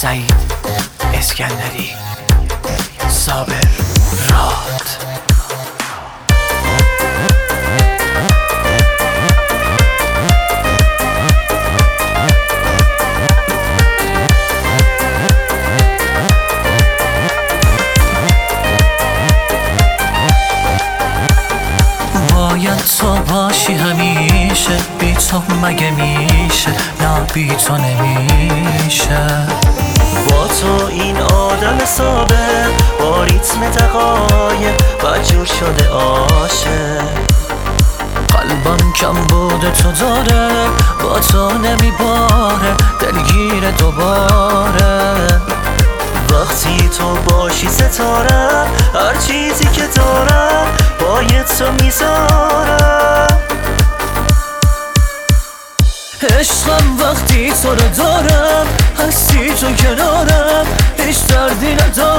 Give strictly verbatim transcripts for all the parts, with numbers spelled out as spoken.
سعید اسکندری، صابر راد. باید تو باشی همیشه، بی تو مگه میشه؟ نه بی تو نمیشه. با تو این آدم صابر با ریتم دقایق وجور شده عاشق. قلبم کم بوده تو داره، با تو نمیباره دلگیر دوباره. وقتی تو باشی ستاره، هر چیزی که دارم باید تو میذارم. عشقم وقتی تو رو دارم، هستی تو کنارم، هیچ دردی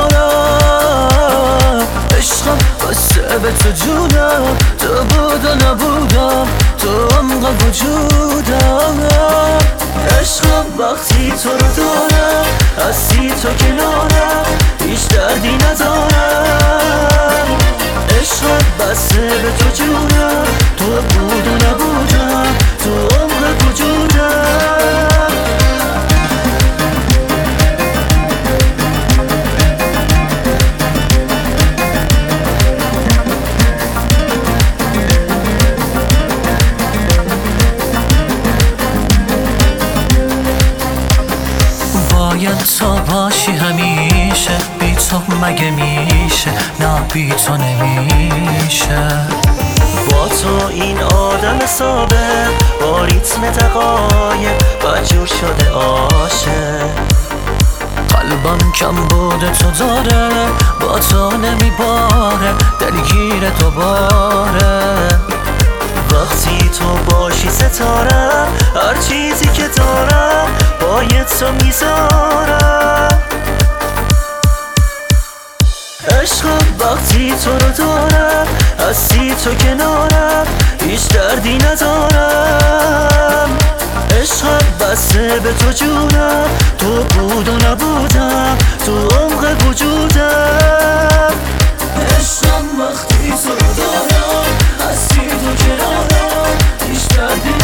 ندارم. عشقم بسته به تو جونم، تو بود و نبودم، تو عمق وجودم. عشقم وقتی تو رو دارم، هستی تو کنارم، هیچ دردی ندارم. عشقم بسته به تو جونم، تو بود و نبودم، تو عمق وجودم. باید تو باشی همیشه، بی تو مگه میشه؟ نه بی تو نمیشه. با تو این آدم صابر با ریتم دقایق وجور شده عاشق. قلبم کم بوده تو داره، با تو نمیباره دلگیر دوباره. وقتی تو باشی ستاره، هر چیزی که دارم باید تو میذارم. عشقم وقتی تو رو دارم، هستی تو کنارم، هیچ دردی ندارم. عشقم بسته به تو جونم، تو بود و نبودم، تو عمق وجودم. عشقم وقتی تو رو دارم، هستی تو کنارم، هیچ دردی